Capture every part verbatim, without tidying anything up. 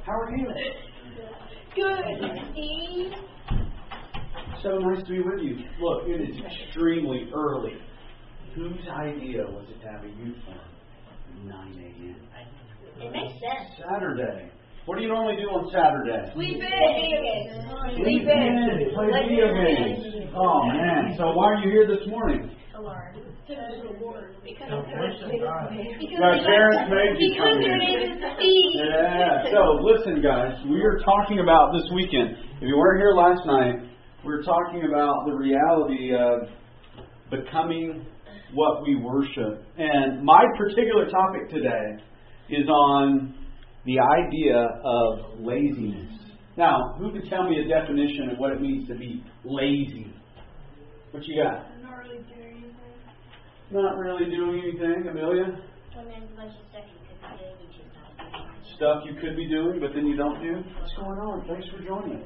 How are you? Good, Steve. So nice to be with you. Look, it is extremely early. Whose idea was it to have a youth forum at nine a.m.? It makes sense. Saturday. What do you normally do on Saturday? Sleep in. Sleep in. Play video games. Oh, man. So why are you here this morning? Because My parents made you Because come your here. name is Steve. Yeah. So listen, guys. We are talking about this weekend. If you weren't here last night, we were talking about the reality of becoming what we worship. And my particular topic today is on the idea of laziness. Now, who could tell me a definition of what it means to be lazy? What you got? Not really doing anything. Not really doing anything, Amelia? Well, there's a bunch of stuff you could be doing, you just not doing. Stuff you could be doing, but then you don't do? What's going on? Thanks for joining.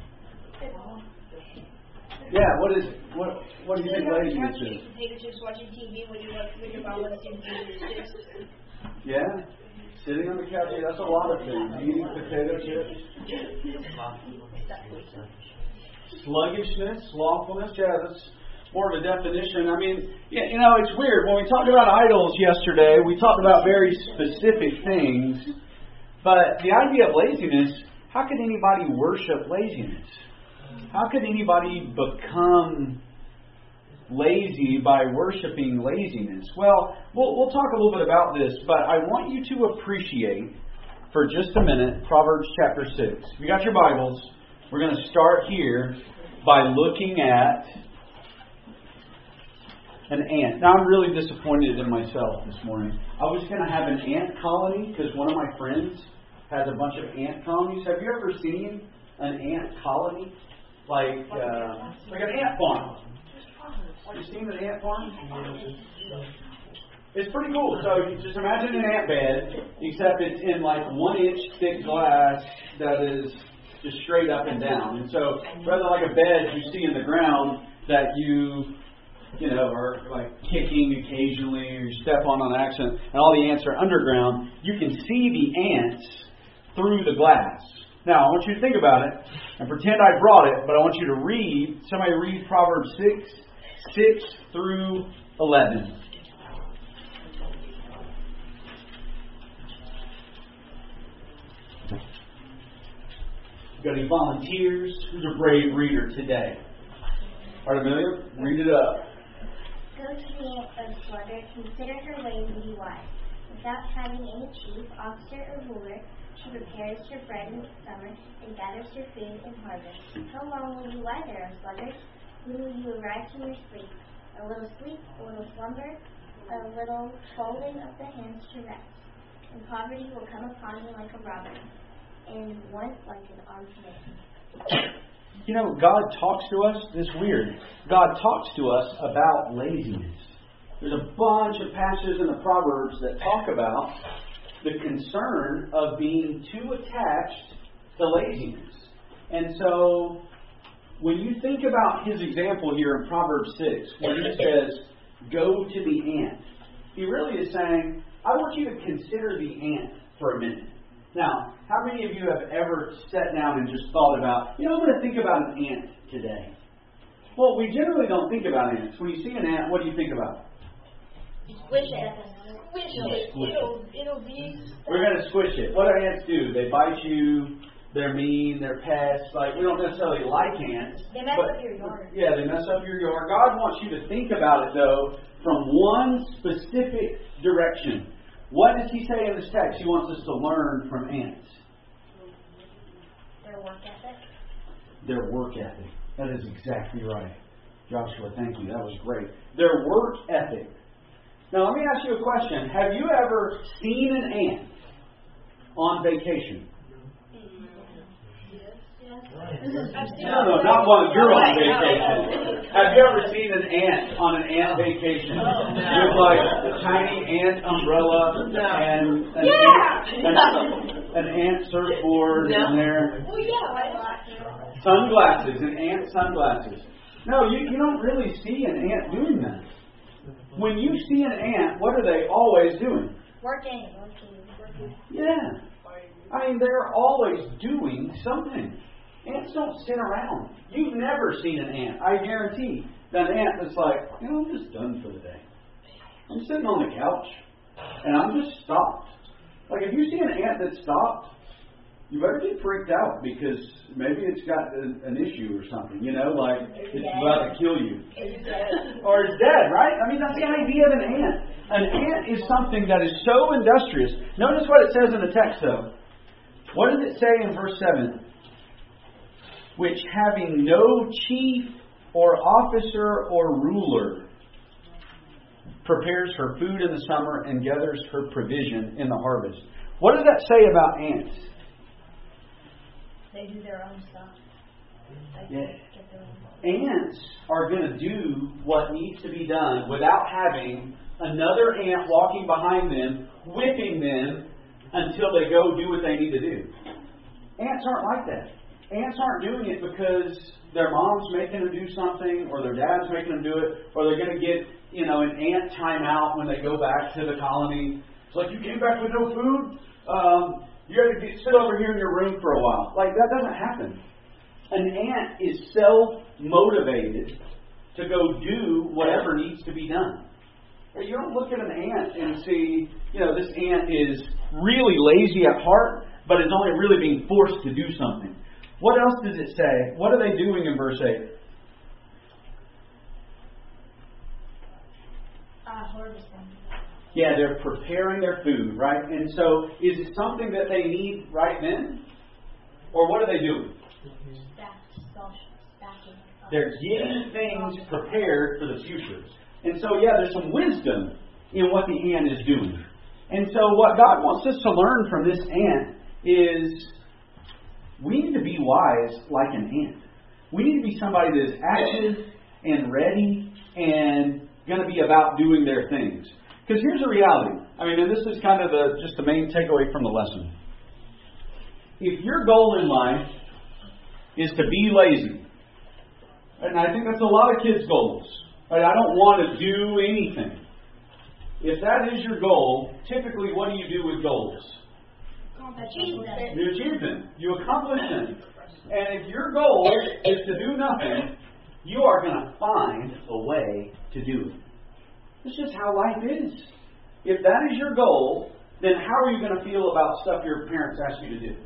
Yeah, what is what what do you think laziness is? Potato chips, watching T V when you when your mom wants you to do chips. Yeah? Sitting on the couch, yeah, that's a lot of things. Eating potato chips. Sluggishness, slothfulness, yeah, that's more of a definition. I mean, yeah, you know, it's weird. When we talked about idols yesterday, we talked about very specific things. But the idea of laziness, how could anybody worship laziness? How could anybody become lazy by worshiping laziness? Well, well, we'll talk a little bit about this, but I want you to appreciate, for just a minute, Proverbs chapter six. If you got your Bibles, we're going to start here by looking at an ant. Now, I'm really disappointed in myself this morning. I was going to have an ant colony because one of my friends has a bunch of ant colonies. Have you ever seen an ant colony? Like, uh, like an ant farm. Have you seen an ant farm? It's pretty cool. So you just imagine an ant bed, except it's in like one inch thick glass that is just straight up and down. And so rather than like a bed you see in the ground that you, you know, are like kicking occasionally or you step on on accident, and all the ants are underground, you can see the ants through the glass. Now, I want you to think about it and pretend I brought it, but I want you to read, somebody read Proverbs six, six through eleven. Got any volunteers? Who's a brave reader today? All right, Amelia, read it up. Go to the ant, O sluggard, consider her ways and be wise. Without having any chief, officer, or ruler, she prepares her bread in summer and gathers her food in harvest. How long will you lie there, O sluggard? When will you arise from your sleep? A little sleep, a little slumber, a little folding of the hands to rest. And poverty will come upon you like a robber, and want like an armed man. You know, God talks to us. It's weird. God talks to us about laziness. There's a bunch of passages in the Proverbs that talk about the concern of being too attached to laziness. And so, when you think about his example here in Proverbs six, where he says, go to the ant, he really is saying, I want you to consider the ant for a minute. Now, how many of you have ever sat down and just thought about, you know, I'm going to think about an ant today? Well, we generally don't think about ants. When you see an ant, what do you think about? Squish it. Squish it. Squish it. It'll, it'll be... We're going to squish it. What do ants do? They bite you. They're mean. They're pests. Like, we don't necessarily like ants. They mess but, up your yard. Yeah, they mess up your yard. God wants you to think about it, though, from one specific direction. What does he say in this text? He wants us to learn from ants. Their work ethic. Their work ethic. That is exactly right. Joshua, thank you. That was great. Their work ethic. Now, let me ask you a question. Have you ever seen an ant on vacation? No, no, not while you're on vacation. Have you ever seen an ant on an ant vacation with like a tiny ant umbrella and an, Yeah. ant, an, an ant surfboard No. in there? Well, yeah, why not? Sunglasses, an ant sunglasses. No, you, you don't really see an ant doing that. When you see an ant, what are they always doing? Working. Working. Working. Yeah. I mean, they're always doing something. Ants don't sit around. You've never seen an ant, I guarantee, that an ant that's like, you know, I'm just done for the day. I'm sitting on the couch, and I'm just stopped. Like, if you see an ant that's stopped, you better get freaked out, because maybe it's got an, an issue or something, you know, like it's about to kill you. It's dead. Or it's dead, right? I mean, that's the idea of an ant. An ant is something that is so industrious. Notice what it says in the text, though. What does it say in verse seven? Which, having no chief or officer or ruler, prepares her food in the summer and gathers her provision in the harvest. What does that say about ants? They do their own stuff. Like, Yeah. get their own Ants are going to do what needs to be done without having another ant walking behind them, whipping them until they go do what they need to do. Ants aren't like that. Ants aren't doing it because their mom's making them do something, or their dad's making them do it, or they're going to get, you know, an ant timeout when they go back to the colony. It's like, you came back with no food? Um, you got to get, sit over here in your room for a while. Like, that doesn't happen. An ant is self-motivated to go do whatever needs to be done. You don't look at an ant and see, you know, this ant is really lazy at heart, but is only really being forced to do something. What else does it say? What are they doing in verse eight? uh, harvesting. Yeah, they're preparing their food, right? And so, is it something that they need right then? Or what are they doing? Stack, stash, stacking. They're getting things prepared for the future. And so, yeah, there's some wisdom in what the ant is doing. And so what God wants us to learn from this ant is we need to be wise like an ant. We need to be somebody that is active and ready and going to be about doing their things. Because here's the reality. I mean, and this is kind of the, just the main takeaway from the lesson. If your goal in life is to be lazy, and I think that's a lot of kids' goals. Right? I don't want to do anything. If that is your goal, typically what do you do with goals? Achieve them. You achieve them. You accomplish them. And if your goal is to do nothing, you are going to find a way to do it. It's just how life is. If that is your goal, then how are you going to feel about stuff your parents ask you to do?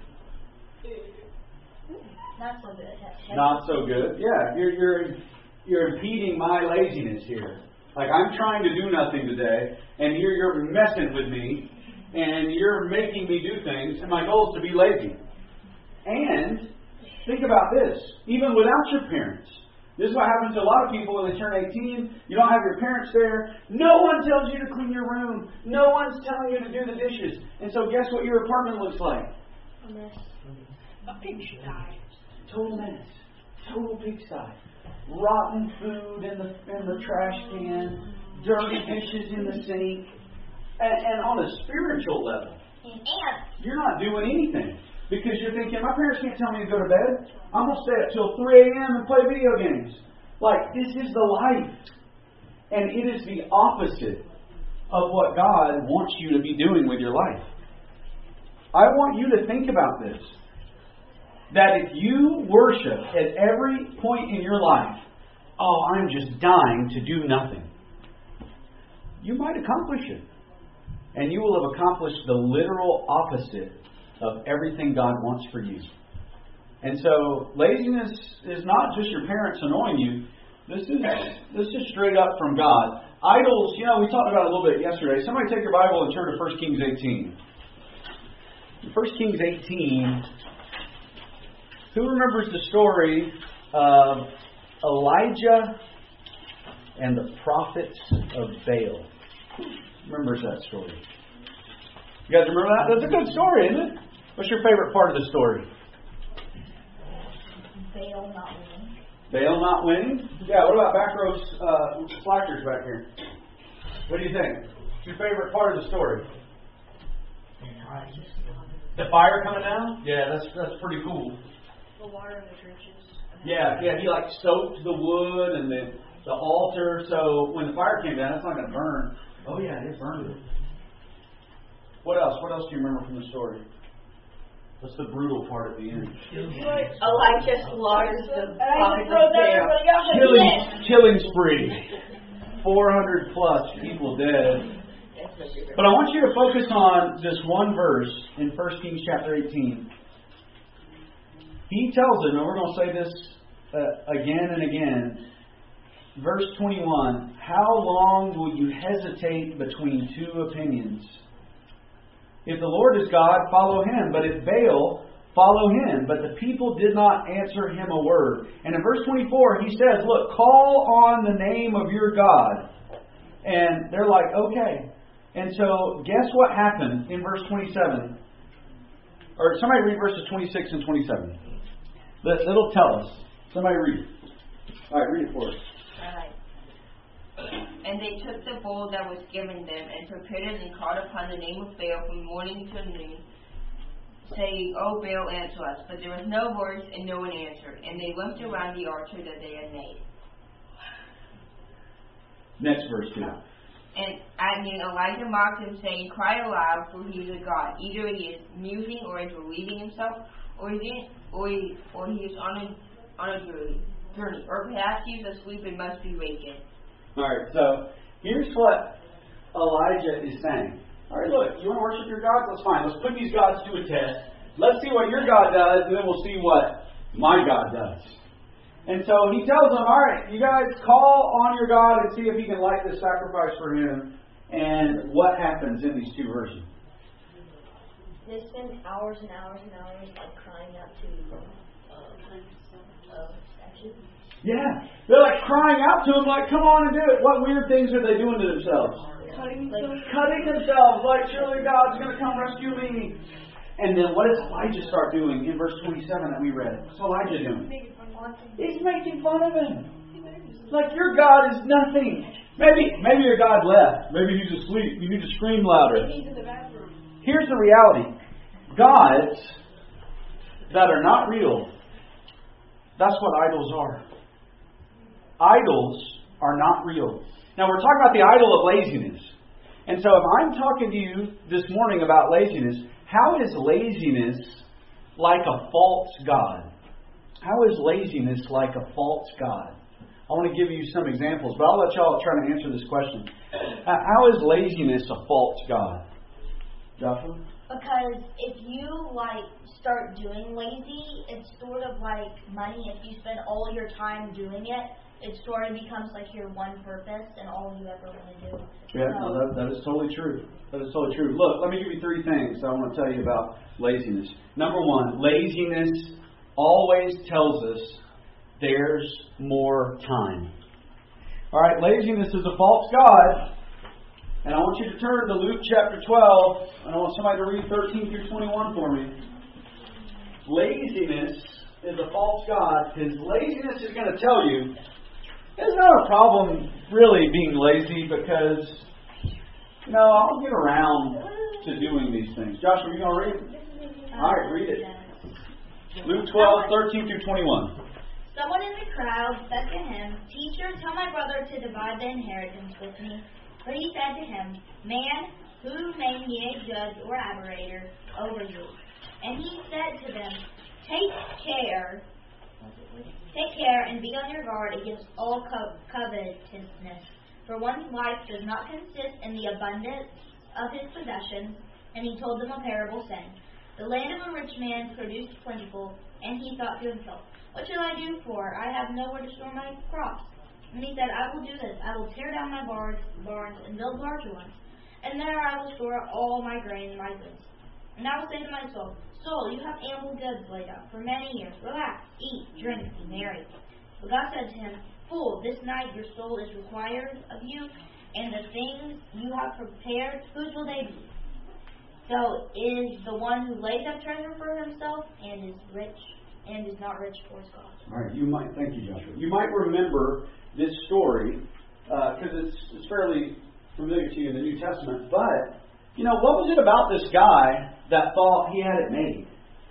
Not so good. Not so good. Yeah, you're you're you're impeding my laziness here. Like, I'm trying to do nothing today, and you're you're messing with me, and you're making me do things, and my goal is to be lazy. And think about this: even without your parents, this is what happens to a lot of people when they turn eighteen. You don't have your parents there. No one tells you to clean your room. No one's telling you to do the dishes. And so, guess what your apartment looks like? A mess. A pigsty. Total mess. Total pigsty. Rotten food in the in the trash can. Dirty dishes in the sink. And, and on a spiritual level, you're not doing anything. Because you're thinking, my parents can't tell me to go to bed. I'm going to stay up till three a.m. and play video games. Like, this is the life. And it is the opposite of what God wants you to be doing with your life. I want you to think about this. That if you worship at every point in your life, oh, I'm just dying to do nothing, you might accomplish it. And you will have accomplished the literal opposite of everything God wants for you. And so, laziness is not just your parents annoying you. This is this is straight up from God. Idols, you know, we talked about it a little bit yesterday. Somebody take your Bible and turn to First Kings eighteen. First Kings eighteen. Who remembers the story of Elijah and the prophets of Baal? Who remembers that story? You guys remember that? That's a good story, isn't it? What's your favorite part of the story? Baal not winning. Baal not winning? Yeah, what about back row uh, slackers back here? What do you think? What's your favorite part of the story? The fire coming down? Yeah, that's that's pretty cool. The water in the trenches. Yeah, yeah, he like soaked the wood and the, the altar, so when the fire came down, it's not going to burn. Oh yeah, it burned it. What else? What else do you remember from the story? What's the brutal part at the end? Elijah slaughters the And I prophets just wrote of down Baal. everybody else. Killing, killing spree. four hundred plus people dead. But I want you to focus on this one verse in First Kings chapter eighteen. He tells them, and we're going to say this uh, again and again. Verse twenty-one, how long will you hesitate between two opinions? If the Lord is God, follow Him. But if Baal, follow him. But the people did not answer him a word. And in verse twenty-four, he says, look, call on the name of your God. And they're like, okay. And so, guess what happened in verse twenty-seven? Or somebody read verses twenty-six and twenty-seven. Let, it'll tell us. Somebody read it. All right, read it for us. Alright. And they took the bowl that was given them, and prepared it, and called upon the name of Baal from morning to noon, saying, O Baal, answer us. But there was no voice, and no one answered. And they limped around the altar that they had made. Next verse, too. And I mean, Elijah mocked him, saying, Cry aloud, for he is a god. Either he is musing, or is relieving himself, or he is, or he, or he is on a, on a journey, journey, or perhaps he is asleep and must be wakened. All right, so here's what Elijah is saying. All right, look, you want to worship your gods? That's fine. Let's put these gods to a test. Let's see what your God does, and then we'll see what my God does. And so he tells them, all right, you guys call on your God and see if he can light this sacrifice for him. And what happens in these two verses? They spend hours and hours and hours like crying out to uh, uh, statues. Yeah. They're like crying out to him, like, come on and do it. What weird things are they doing to themselves? Cutting Like, themselves. cutting themselves, like, surely God's going to come rescue me. And then what does Elijah start doing in verse twenty-seven that we read? What's Elijah doing? He's making fun of him. Like, your God is nothing. Maybe maybe your God left. Maybe he's asleep. You need to scream louder. He's in the bathroom. Here's the reality. Gods that are not real, that's what idols are. Idols are not real. Now, we're talking about the idol of laziness. And so if I'm talking to you this morning about laziness, how is laziness like a false god? How is laziness like a false god? I want to give you some examples, but I'll let y'all try to answer this question. How is laziness a false god? Joshua? Because if you like start doing lazy, it's sort of like money. If you spend all your time doing it, it sort of becomes like your one purpose and all you ever want to do. Yeah, no, that, that is totally true. That is totally true. Look, let me give you three things I want to tell you about laziness. Number one, laziness always tells us there's more time. All right, laziness is a false god. And I want you to turn to Luke chapter twelve, and I want somebody to read thirteen through twenty-one for me. Laziness is a false god, because laziness is going to tell you there's not a problem really being lazy, because, you know, I'll get around to doing these things. Joshua, are you going to read it? All right, read it. Luke twelve, thirteen through twenty-one. Someone in the crowd said to him, Teacher, tell my brother to divide the inheritance with me. But he said to him, Man, who made me a judge or arbitrator over you? And he said to them, Take care, take care and be on your guard against all co- covetousness. For one's life does not consist in the abundance of his possessions. And he told them a parable, saying, The land of a rich man produced plentiful, and he thought to himself, What shall I do for? I have nowhere to store my crops. And he said, I will do this. I will tear down my barns, barns and build larger ones. And there I will store all my grain and my goods. And I will say to my soul, Soul, you have ample goods laid up for many years. Relax, eat, drink, be merry. But God said to him, Fool, this night your soul is required of you, and the things you have prepared, whose will they be? So is the one who lays up treasure for himself and is rich and is not rich towards God. All right, you might, thank you, Joshua. You might remember this story because uh, it's, it's fairly familiar to you in the New Testament. But, you know, what was it about this guy that thought he had it made?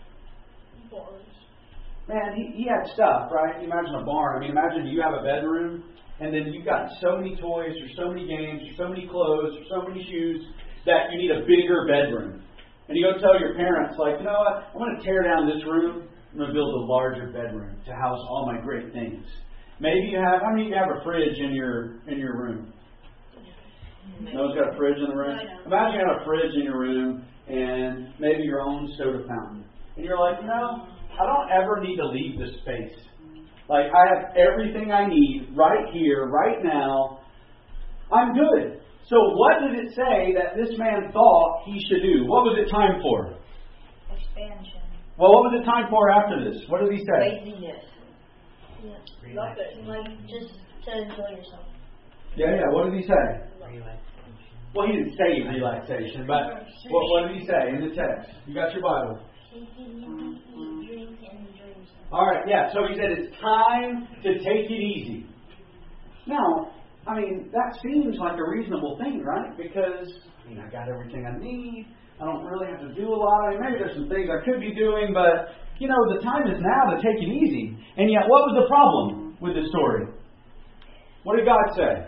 Bars. Man, he, he had stuff, right? You imagine a barn. I mean, imagine you have a bedroom, and then you've got so many toys, or so many games, or so many clothes, or so many shoes, that you need a bigger bedroom. And you go tell your parents, like, you know what, I'm going to tear down this room. I'm going to build a larger bedroom to house all my great things. Maybe you have, how many of you have a fridge in your in your room? No one's got a fridge in the room? Imagine you have a fridge in your room and maybe your own soda fountain. And you're like, you know, I don't ever need to leave this space. Like, I have everything I need right here, right now. I'm good. So what did it say that this man thought he should do? What was it time for? Expansion. Well, what was it time for after this? What did he say? Laziness. Yeah. Nothing. Like, just to enjoy yourself. Yeah, yeah. What did he say? Relaxation. Well, he didn't say relaxation, but what, what did he say in the text? You got your Bible. Eat, drink, and enjoy yourself. All right, yeah. So he said it's time to take it easy. Now, I mean, that seems like a reasonable thing, right? Because, I mean, I got everything I need. I don't really have to do a lot. I mean, maybe there's some things I could be doing, but, you know, the time is now to take it easy. And yet, what was the problem with this story? What did God say?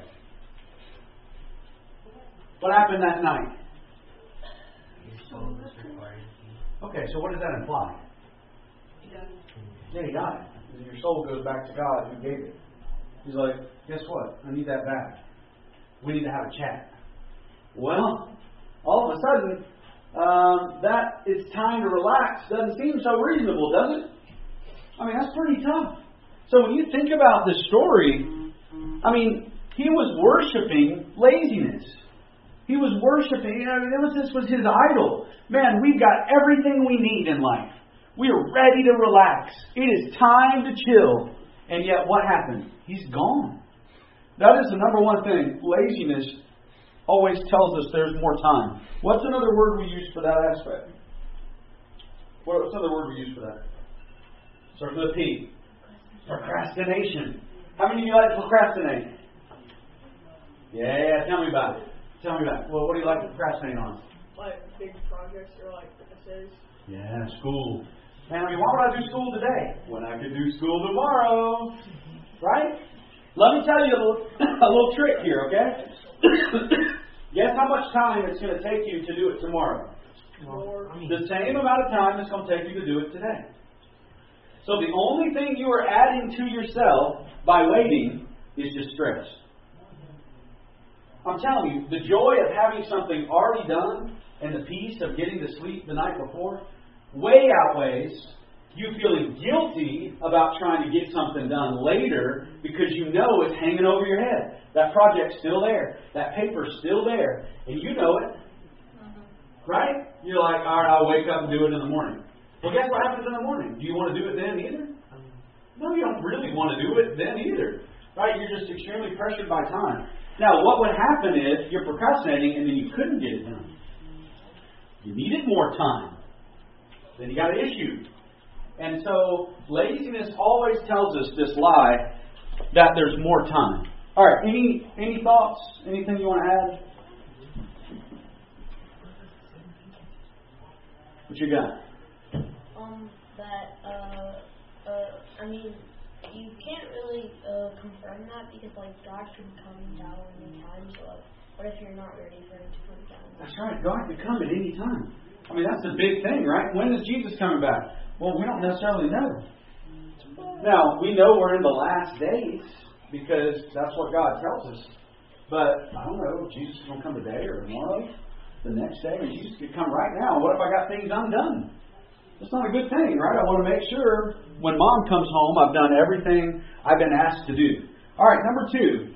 What happened that night? Your soul is required of you. Okay, so what does that imply? Yeah, he got it. And your soul goes back to God who gave it. He's like, guess what? I need that back. We need to have a chat. Well, all of a sudden, um, that it's time to relax doesn't seem so reasonable, does it? I mean, that's pretty tough. So when you think about this story, I mean, he was worshiping laziness. He was worshiping, I mean, this was his idol. Man, we've got everything we need in life. We are ready to relax. It is time to chill. And yet, what happened? He's gone. That is the number one thing. Laziness always tells us there's more time. What's another word we use for that aspect? What's another word we use for that? Starts with a P. Procrastination. How many of you like to procrastinate? Yeah, tell me about it. Tell me about it. Well, what do you like to procrastinate on? Like big projects or like essays. Yeah, school. Man, I mean, why would I do school today when I could do school tomorrow? Right? Let me tell you a little, a little trick here, okay? Guess how much time it's going to take you to do it tomorrow? More. The same amount of time it's going to take you to do it today. So the only thing you are adding to yourself by waiting is just stress. I'm telling you, the joy of having something already done and the peace of getting to sleep the night before way outweighs you feeling guilty about trying to get something done later because you know it's hanging over your head. That project's still there. That paper's still there. And you know it. Right? You're like, all right, I'll wake up and do it in the morning. Well, guess what happens in the morning? Do you want to do it then either? No, you don't really want to do it then either. Right? You're just extremely pressured by time. Now, what would happen if you're procrastinating and then you couldn't get it done? You needed more time. Then you got an issue. And so, laziness always tells us this lie that there's more time. All right, any any thoughts? Anything you want to add? What you got? Um, that, uh, uh, I mean, you can't really uh, confirm that because, like, God can come down anytime. So, like, what if you're not ready for Him to come down? That's right. God can come at any time. I mean, that's the big thing, right? When is Jesus coming back? Well, we don't necessarily know. Now, we know we're in the last days because that's what God tells us. But, I don't know, Jesus is going to come today or tomorrow, the next day. I mean, Jesus could come right now. What if I got things undone? That's not a good thing, right? I want to make sure when Mom comes home, I've done everything I've been asked to do. All right, number two.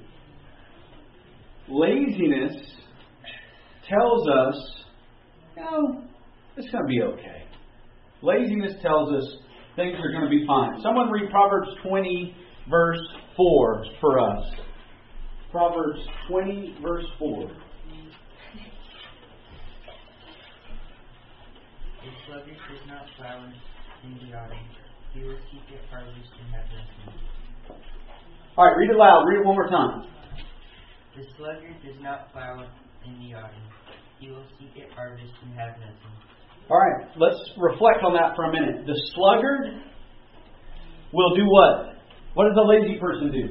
Laziness tells us, you know, it's going to be okay. Laziness tells us things are going to be fine. Someone read Proverbs twenty, verse four for us. Proverbs twenty, verse four. The sluggard does not plow in the autumn. He will seek it harvest and have nothing. All right, read it loud. Read it one more time. The sluggard does not plow in the autumn. He will seek it harvest and have nothing. All right, let's reflect on that for a minute. The sluggard will do what? What does a lazy person do?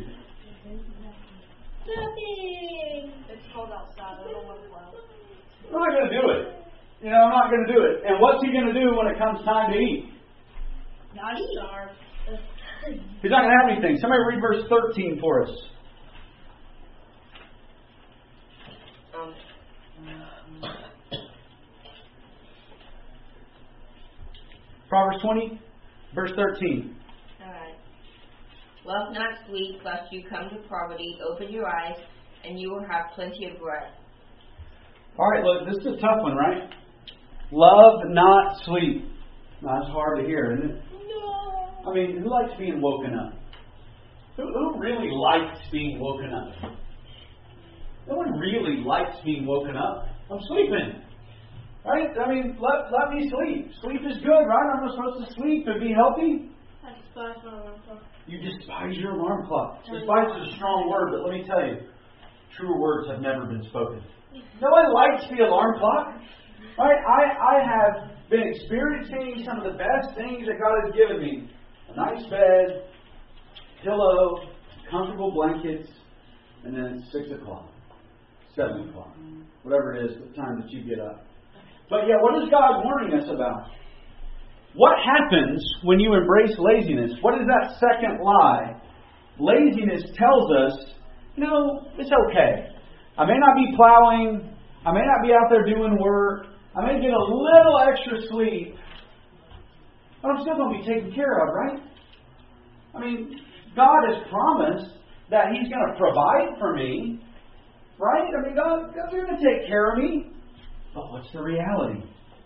Nothing. It's cold outside. I don't want to plow. They're not going to do it. You know, I'm not going to do it. And what's he going to do when it comes time to eat? Not eat. He's not going to have anything. Somebody read verse thirteen for us. Um, Proverbs twenty, verse thirteen. Alright. Love not sweet, lest you come to poverty. Open your eyes, and you will have plenty of bread. All right, look, this is a tough one, right? Love not sleep. Now, that's hard to hear, isn't it? No. I mean, who likes being woken up? Who, who really likes being woken up? No one really likes being woken up. I'm sleeping. Right? I mean, let, let me sleep. Sleep is good, right? I'm not supposed to sleep and be healthy. I despise my alarm clock. You despise your alarm clock. Despise is a strong word, but let me tell you, truer words have never been spoken. No one likes the alarm clock. Right? I, I have been experiencing some of the best things that God has given me. A nice bed, pillow, comfortable blankets, and then it's six o'clock, seven o'clock, whatever it is, the time that you get up. But yeah, what is God warning us about? What happens when you embrace laziness? What is that second lie? Laziness tells us, no, it's okay. I may not be plowing. I may not be out there doing work. I may get a little extra sleep. But I'm still going to be taken care of, right? I mean, God has promised that He's going to provide for me. Right? I mean, God, God's going to take care of me. But what's the reality?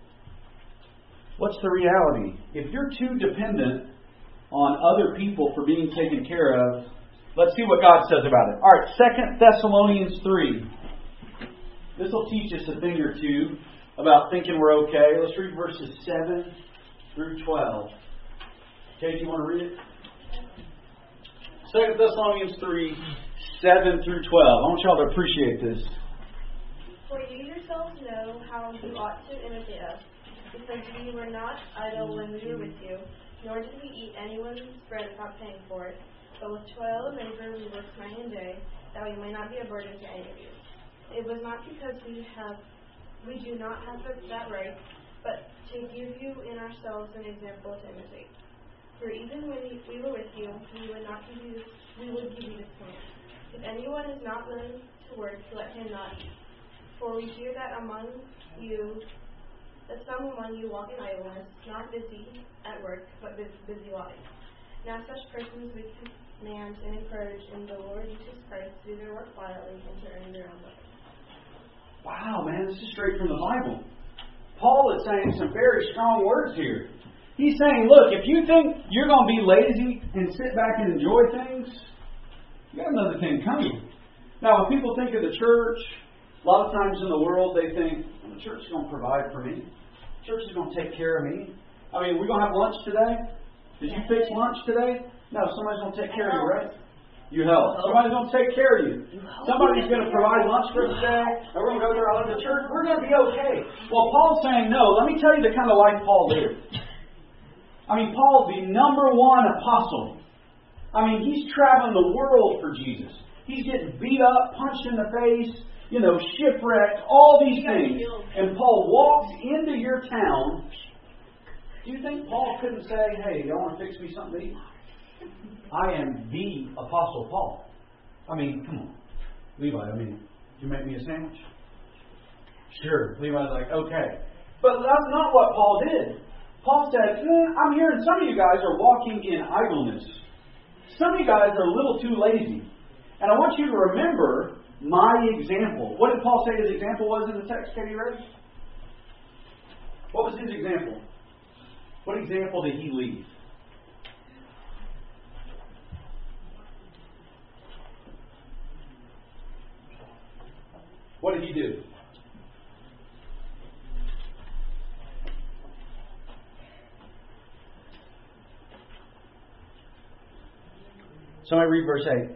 What's the reality? If you're too dependent on other people for being taken care of, let's see what God says about it. All right, Second Thessalonians three. This will teach us a thing or two about thinking we're okay. Let's read verses seven through twelve. Okay, do you want to read it? Second Thessalonians three, seven through twelve. I want y'all to appreciate this. For you yourselves know how you ought to imitate us, because we were not idle when we were with you, nor did we eat anyone's bread without paying for it. But with toil and labor we worked night and day, that we may not be a burden to any of you. It was not because we have, we do not have that right, but to give you in ourselves an example to imitate. For even when we were with you, we would not give you, we would give you this command: if anyone is not willing to work, let him not eat. For we hear that among you, that some among you walk in idleness, not busy at work, but busy lives. Now such persons we command and encourage in the Lord Jesus Christ to do their work quietly and to earn their own living. Wow, man, this is straight from the Bible. Paul is saying some very strong words here. He's saying, look, if you think you're going to be lazy and sit back and enjoy things, you got another thing coming. Now, when people think of the church, a lot of times in the world they think, well, the church is going to provide for me. The church is going to take care of me. I mean, we're going to have lunch today? Did you fix lunch today? No, somebody's going to take care of you, right? You help. Somebody's going to take care of you. Somebody's going to provide lunch for us today. And we're going to go there all over the church. We're going to be okay. Well, Paul's saying no. Let me tell you the kind of life Paul lived. I mean, Paul's the number one apostle. I mean, he's traveling the world for Jesus. He's getting beat up, punched in the face, you know, shipwrecked, all these things. And Paul walks into your town. Do you think Paul couldn't say, hey, y'all want to fix me something to eat? I am the Apostle Paul. I mean, come on. Levi, I mean, you make me a sandwich? Sure. Levi's like, okay. But that's not what Paul did. Paul said, eh, I'm hearing some of you guys are walking in idleness. Some of you guys are a little too lazy. And I want you to remember my example. What did Paul say his example was in the text? Can you read? What was his example? What example did he leave? What did he do? Somebody read verse eight.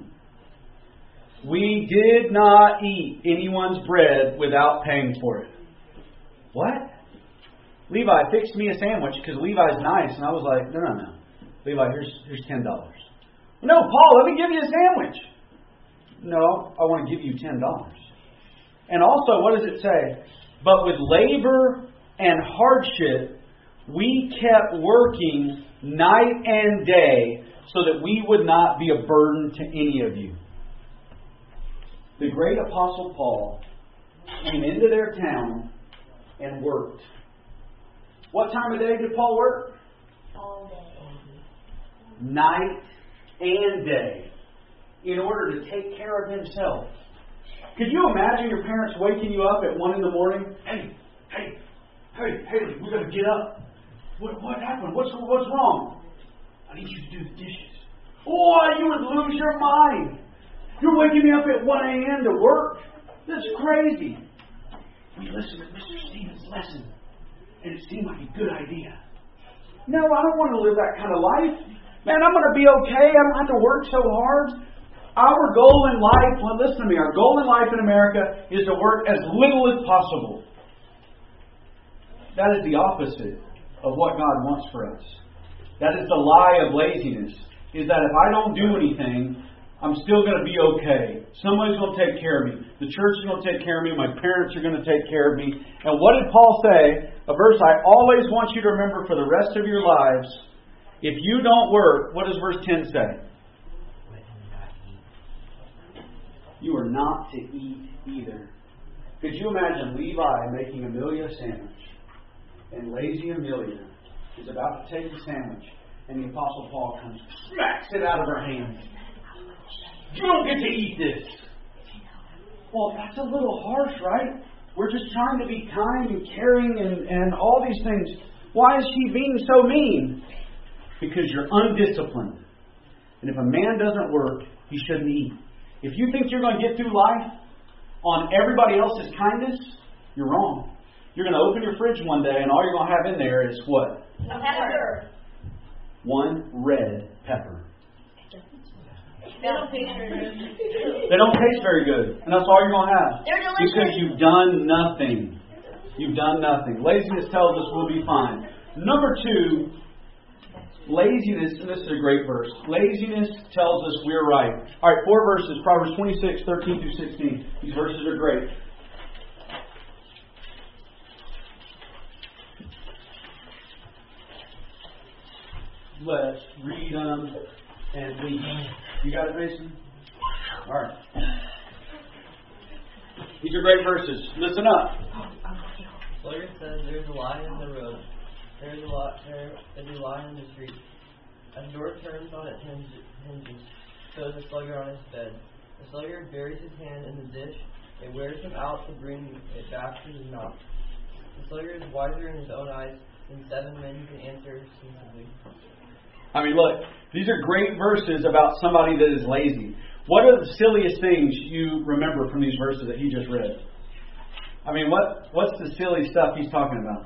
We did not eat anyone's bread without paying for it. What? Levi fixed me a sandwich because Levi's nice. And I was like, no, no, no. Levi, here's, here's ten dollars. No, Paul, let me give you a sandwich. No, I want to give you ten dollars. And also, what does it say? But with labor and hardship, we kept working night and day so that we would not be a burden to any of you. The great Apostle Paul came into their town and worked. What time of day did Paul work? All day. Night and day, in order to take care of himself. Could you imagine your parents waking you up at one in the morning? Hey, hey, hey, hey, we got to get up. What, what happened? What's, what's wrong? I need you to do the dishes. Oh, you would lose your mind. You're waking me up at one a.m. to work? That's crazy. We listened to Mister Stevens' lesson, and it seemed like a good idea. No, I don't want to live that kind of life. Man, I'm going to be okay. I don't have to work so hard. Our goal in life, well, listen to me, our goal in life in America is to work as little as possible. That is the opposite of what God wants for us. That is the lie of laziness, is that if I don't do anything, I'm still going to be okay. Somebody's going to take care of me. The church is going to take care of me. My parents are going to take care of me. And what did Paul say? A verse I always want you to remember for the rest of your lives. If you don't work, what does verse ten say? You are not to eat either. Could you imagine Levi making Amelia a sandwich? And lazy Amelia is about to take the sandwich. And the Apostle Paul comes, smacks it out of her hand. You don't get to eat this. Well, that's a little harsh, right? We're just trying to be kind and caring and, and all these things. Why is she being so mean? Because you're undisciplined. And if a man doesn't work, he shouldn't eat. If you think you're going to get through life on everybody else's kindness, you're wrong. You're going to open your fridge one day and all you're going to have in there is what? A pepper. One red pepper. They don't taste very good. They don't taste very good. And that's all you're going to have. They're delicious. Because you've done nothing. You've done nothing. Laziness tells us we'll be fine. Number two, laziness, and this is a great verse. Laziness tells us we're right. All right, four verses. Proverbs twenty-six, thirteen through sixteen. These verses are great. Let's read them and we. You got it, Mason? All right. These are great verses. Listen up. Sluggard says, "There's a lion in the road. There is a lot. There is a lion in the street. A door turns on its hinges. So is a sluggard on his bed. The sluggard buries his hand in the dish. It wears him out to bring it back to his mouth. The sluggard is wiser in his own eyes than seven men who can answer sensibly." I mean, look, these are great verses about somebody that is lazy. What are the silliest things you remember from these verses that he just read? I mean, what what's the silly stuff he's talking about?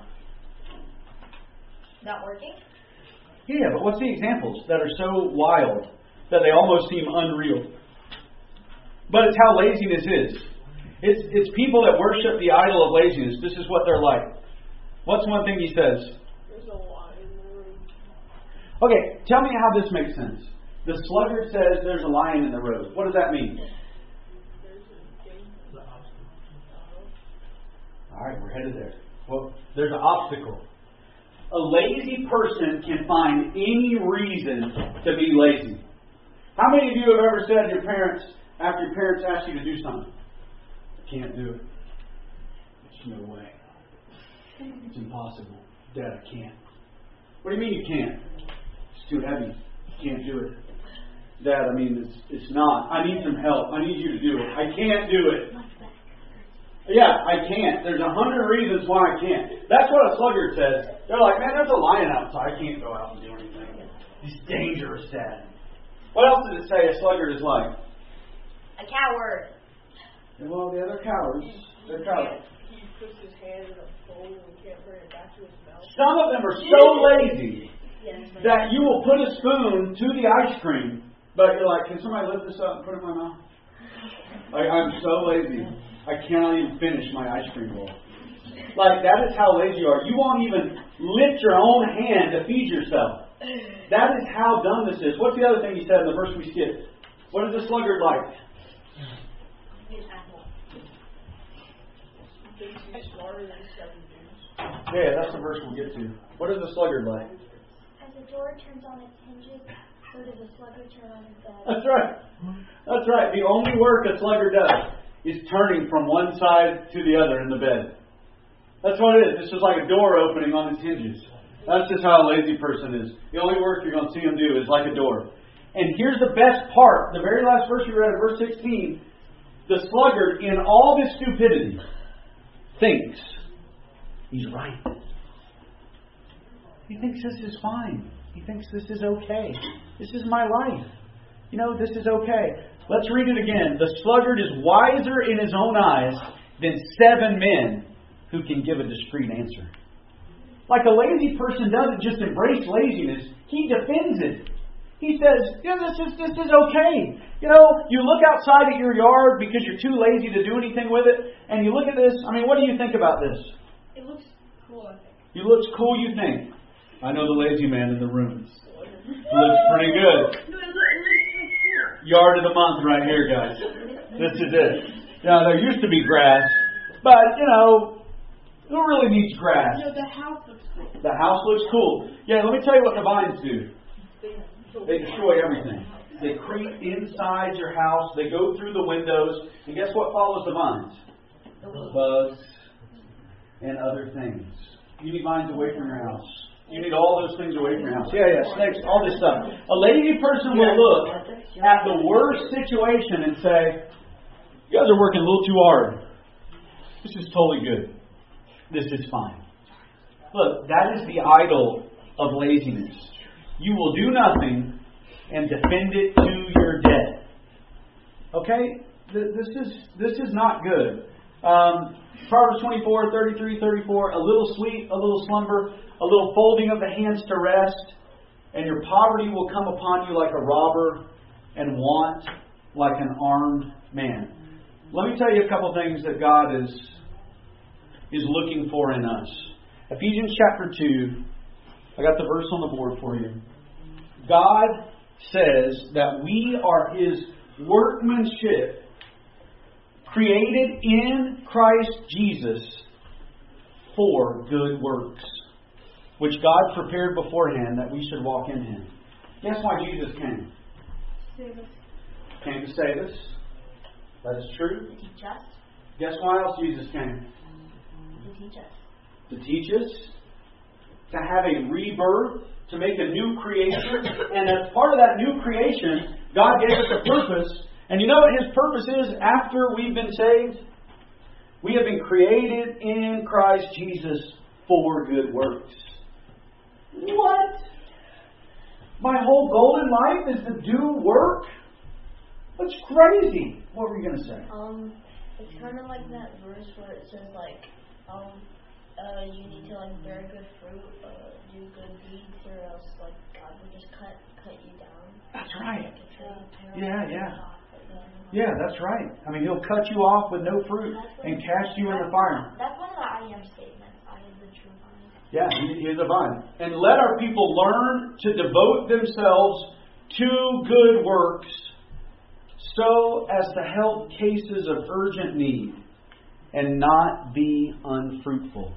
Not working? Yeah, but what's the examples that are so wild that they almost seem unreal? But it's how laziness is. It's it's people that worship the idol of laziness. This is what they're like. What's one thing he says? There's a lot in the room. Okay, tell me how this makes sense. The sluggard says there's a lion in the road. What does that mean? There's a game. All right, we're headed there. Well, there's an obstacle. A lazy person can find any reason to be lazy. How many of you have ever said to your parents, after your parents ask you to do something, I can't do it. There's no way. It's impossible. Dad, I can't. What do you mean you can't? It's too heavy. You can't do it. Dad, I mean, it's, it's not. I need some help. I need you to do it. I can't do it. Yeah, I can't. There's a hundred reasons why I can't. That's what a sluggard says. They're like, man, there's a lion outside. I can't go out and do anything. It's dangerous, Dad. What else does it say a sluggard is like? A coward. Well, the other cowards, they're cowards. He puts his hand in a bowl and can't bring it back to his mouth. Some of them are so lazy that you will put a spoon to the ice cream, but you're like, can somebody lift this up and put it in my mouth? Like, I'm so lazy. I cannot even finish my ice cream bowl. Like, that is how lazy you are. You won't even lift your own hand to feed yourself. That is how dumb this is. What's the other thing he said in the verse we skipped? What is the sluggard like? thinks he's smarter than seven dudes. Yeah, that's the verse we'll get to. What is the sluggard like? As a door turns on its hinges, so does a sluggard turn on his bed. That's right. That's right. The only work a sluggard does is turning from one side to the other in the bed. That's what it is. It's just like a door opening on its hinges. That's just how a lazy person is. The only work you're going to see them do is like a door. And here's the best part. The very last verse we read, in verse sixteen. The sluggard, in all this stupidity, thinks he's right. He thinks this is fine. He thinks this is okay. This is my life. You know, this is okay. Let's read it again. The sluggard is wiser in his own eyes than seven men who can give a discreet answer. Like a lazy person doesn't just embrace laziness, he defends it. He says, yeah, this is this is okay. You know, you look outside at your yard because you're too lazy to do anything with it, and you look at this. I mean, what do you think about this? It looks cool, I think. It looks cool, you think. I know the lazy man in the room. Looks pretty good. No, it looks, it looks cool. Yard of the month right here, guys. This is it. Now, there used to be grass, but, you know, who really needs grass? No, the house looks cool. The house looks cool. Yeah, let me tell you what the vines do. They destroy everything. They creep inside your house. They go through the windows. And guess what follows the vines? Bugs and other things. You need vines away from your house. You need all those things away from your house. Yeah, yeah, snakes, all this stuff. A lazy person will look at the worst situation and say, you guys are working a little too hard. This is totally good. This is fine. Look, that is the idol of laziness. You will do nothing and defend it to your death. Okay? This is this is not good. Um, Proverbs twenty-four, thirty-three, thirty-four. A little sleep, a little slumber, a little folding of the hands to rest, and your poverty will come upon you like a robber, and want like an armed man. Let me tell you a couple things that God is is looking for in us. Ephesians chapter two. I got the verse on the board for you. God says that we are His workmanship, created in Christ Jesus for good works, which God prepared beforehand that we should walk in Him. Guess why Jesus came? Save us. Came to save us. That is true. To teach us. Guess why else Jesus came? To teach us. To teach us. To have a rebirth. To make a new creation. And as part of that new creation, God gave us a purpose. And you know what His purpose is after we've been saved? We have been created in Christ Jesus for good works. What? My whole goal in life is to do work? That's crazy. What were you going to say? Um, it's kind of like that verse where it says like, um, uh, you need to like bear good fruit, uh, do good deeds, or else like God will just cut cut you down. That's right. Like a tree, Yeah, yeah. off, but then- Yeah, that's right. I mean, He'll cut you off with no fruit and cast you in the fire. That's one of the I am statements. I am the true vine. Yeah, He is a vine. And let our people learn to devote themselves to good works so as to help cases of urgent need and not be unfruitful.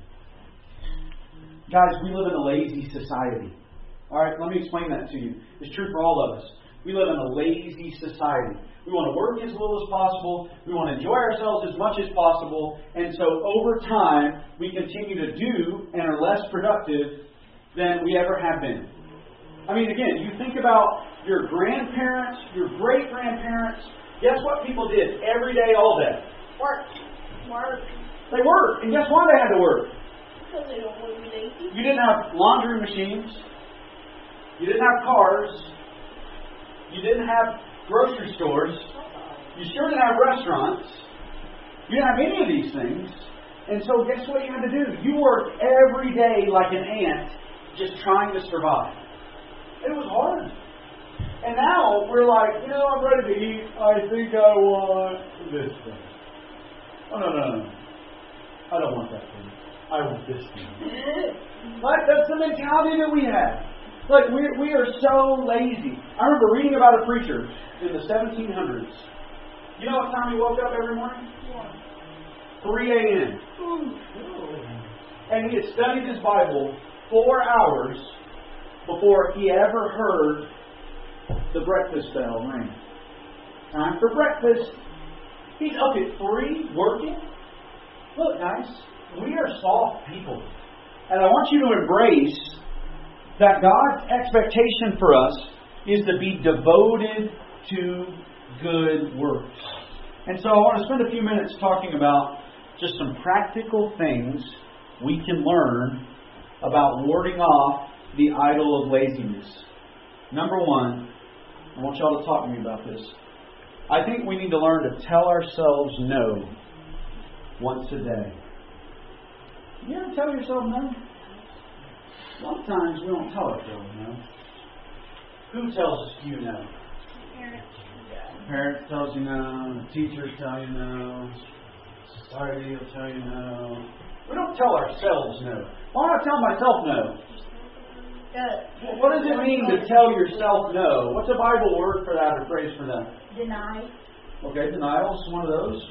Guys, we live in a lazy society. All right, let me explain that to you. It's true for all of us. We live in a lazy society. We want to work as little as possible. We want to enjoy ourselves as much as possible. And so over time, we continue to do and are less productive than we ever have been. I mean, again, you think about your grandparents, your great-grandparents. Guess what people did every day, all day? Work. Work. They worked. And guess why they had to work? Because they don't want to be lazy. You didn't have laundry machines. You didn't have cars. You didn't have grocery stores. You sure didn't have restaurants. You didn't have any of these things. And so guess what you had to do? You worked every day like an ant just trying to survive. It was hard. And now we're like, you know, I'm ready to eat. I think I want this thing. Oh, no, no, no. I don't want that thing. I want this thing. Right? That's the mentality that we have. Like, we we are so lazy. I remember reading about a preacher in the seventeen hundreds. You know what time he woke up every morning? three a.m. And he had studied his Bible four hours before he ever heard the breakfast bell ring. Time for breakfast. He's up at three working. Look, guys, we are soft people. And I want you to embrace that God's expectation for us is to be devoted to good works. And so I want to spend a few minutes talking about just some practical things we can learn about warding off the idol of laziness. Number one, I want y'all to talk to me about this. I think we need to learn to tell ourselves no once a day. You ever tell yourself no? Sometimes we don't tell ourselves no. Who tells us you no? Parents. Parents tells you no. Teachers tell you no. Society will tell you no. We don't tell ourselves no. Why do I tell myself no? The, What does it mean to tell yourself no? What's a Bible word for that or phrase for that? deny. Okay, denial is one of those.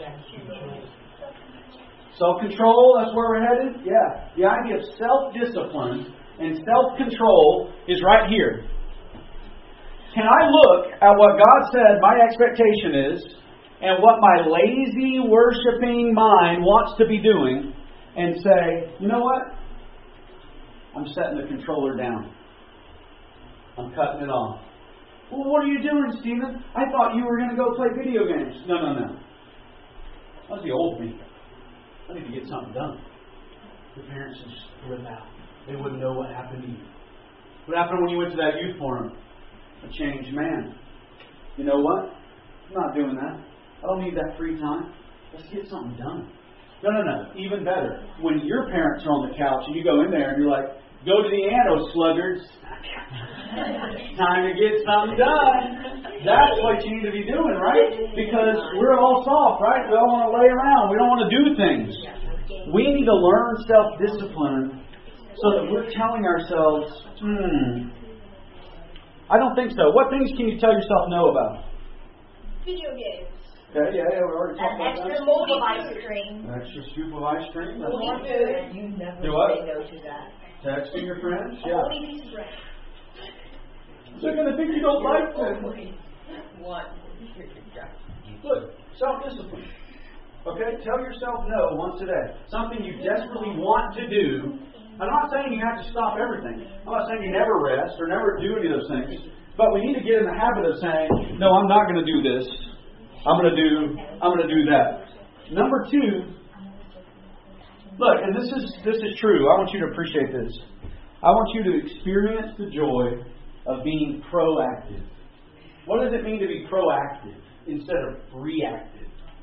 Self-control, that's where we're headed? Yeah. The idea of self-discipline and self-control is right here. Can I look at what God said my expectation is and what my lazy, worshiping mind wants to be doing and say, you know what? I'm setting the controller down. I'm cutting it off. Well, what are you doing, Stephen? I thought you were going to go play video games. No, no, no. That's the old me. I need to get something done. The parents would just flip out. They wouldn't know what happened to you. What happened when you went to that youth forum? A changed man. You know what? I'm not doing that. I don't need that free time. Let's get something done. No, no, no. Even better. When your parents are on the couch and you go in there and you're like, go to the anno, sluggards. Time to get something done. That's what you need to be doing, right? Because we're all soft, right? We all want to lay around. We don't want to do things. We need to learn self-discipline so that we're telling ourselves, hmm, I don't think so. What things can you tell yourself no about? Video games. Okay, yeah, yeah, we already talked An about extra that. bowl of ice cream. An extra scoop of ice cream. That's Only one. food. You never Do what? say no to that. Texting your friends. A Yeah. holy piece of bread. They're going to think you don't like them. One. Look, self-discipline. Okay? Tell yourself no once a day. Something you desperately want to do. I'm not saying you have to stop everything. I'm not saying you never rest or never do any of those things. But we need to get in the habit of saying, no, I'm not going to do this. I'm going to do, I'm going to do that. Number two, look, and this is this is true. I want you to appreciate this. I want you to experience the joy of being proactive. What does it mean to be proactive instead of reactive?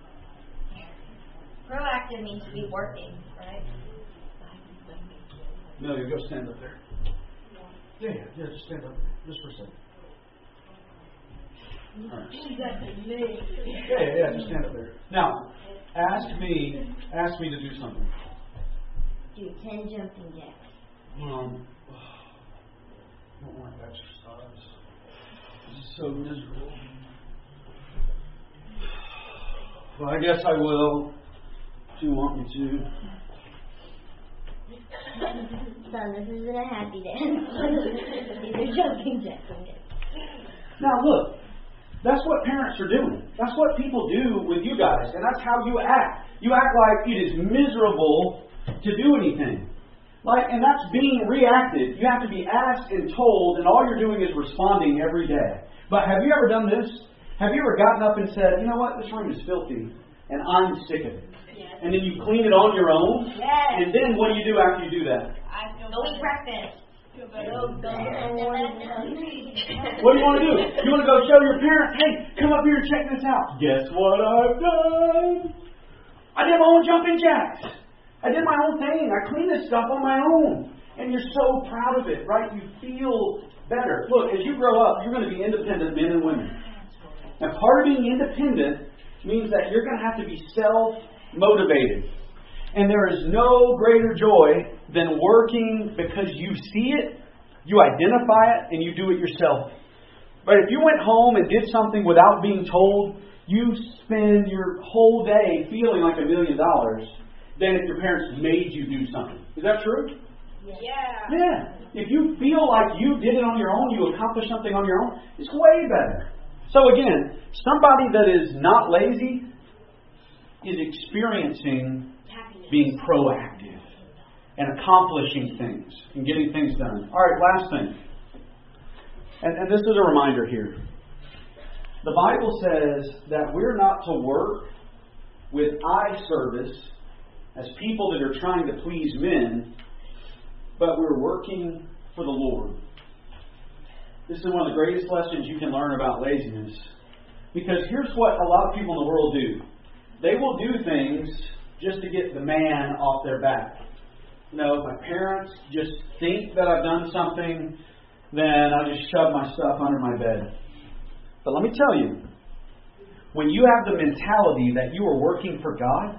Proactive means to be working, right? No, you go stand up there. Yeah, yeah, yeah, just stand up there. Just for a second. All right. Yeah, yeah, yeah, just stand up there. Now, ask me, ask me to do something. Do ten jumping jacks. Um, I don't want to exercise. This is so miserable. Well, I guess I will. If you want me to. Son, this isn't a happy dance. These are jumping jacks. Now look, that's what parents are doing. That's what people do with you guys, and that's how you act. You act like it is miserable to do anything. Like, and that's being reactive. You have to be asked and told, and all you're doing is responding every day. But have you ever done this? Have you ever gotten up and said, you know what, this room is filthy, and I'm sick of it? Yes. And then you clean it on your own? Yes. And then what do you do after you do that? I feel Go eat breakfast. What do you want to do? You want to go show your parents, hey, come up here and check this out. Guess what I've done? I did my own jumping jacks. I did my own thing. I cleaned this stuff on my own. And you're so proud of it, right? You feel better. Look, as you grow up, you're going to be independent men and women. Now, part of being independent means that you're going to have to be self-motivated. And there is no greater joy than working because you see it, you identify it, and you do it yourself. But if you went home and did something without being told, you spend your whole day feeling like a million dollars than if your parents made you do something. Is that true? Yeah. Yeah. If you feel like you did it on your own, you accomplished something on your own, it's way better. So again, somebody that is not lazy is experiencing being proactive and accomplishing things and getting things done. All right, last thing. And, and this is a reminder here. The Bible says that we're not to work with eye service as people that are trying to please men, but we're working for the Lord. This is one of the greatest lessons you can learn about laziness. Because here's what a lot of people in the world do. They will do things just to get the man off their back. You know, if my parents just think that I've done something, then I just shove my stuff under my bed. But let me tell you, when you have the mentality that you are working for God,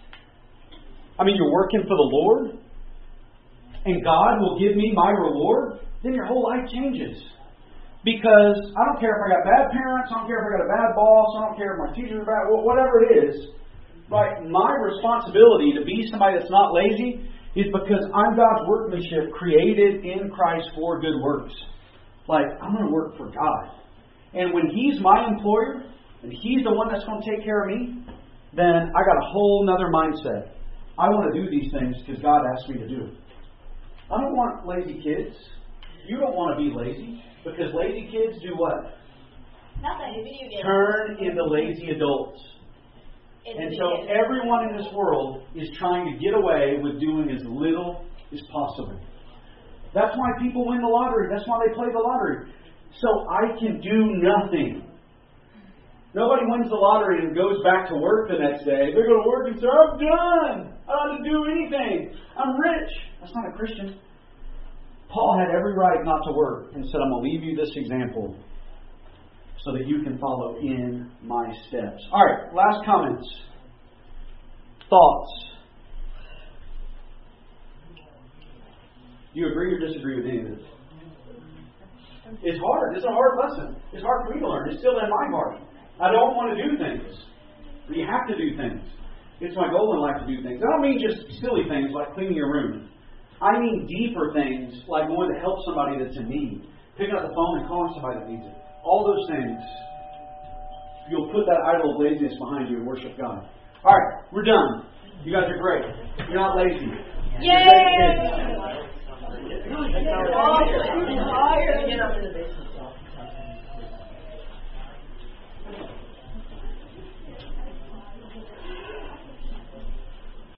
I mean, you're working for the Lord, and God will give me my reward, then your whole life changes. Because I don't care if I got bad parents, I don't care if I got a bad boss, I don't care if my teachers are bad, whatever it is. Right? My responsibility to be somebody that's not lazy is because I'm God's workmanship created in Christ for good works. Like, I'm going to work for God. And when He's my employer, and He's the one that's going to take care of me, then I got a whole other mindset. I want to do these things because God asked me to do it. I don't want lazy kids. You don't want to be lazy. Because lazy kids do what? Nothing. Video games. Turn into lazy adults. And so everyone in this world is trying to get away with doing as little as possible. That's why people win the lottery. That's why they play the lottery. So I can do nothing. Nobody wins the lottery and goes back to work the next day. They go to work and say, I'm done. I don't have to do anything. I'm rich. That's not a Christian. Paul had every right not to work and said, I'm going to leave you this example so that you can follow in my steps. All right, last comments. Thoughts. Do you agree or disagree with any of this? It's hard. It's a hard lesson. It's hard for me to learn. It's still in my heart. I don't want to do things. But you have to do things. It's my goal in life to do things. I don't mean just silly things like cleaning your room. I mean deeper things like going to help somebody that's in need. Picking up the phone and calling somebody that needs it. All those things. You'll put that idol of laziness behind you and worship God. All right, we're done. You guys are great. You're not lazy. Yay! Get up in the basement.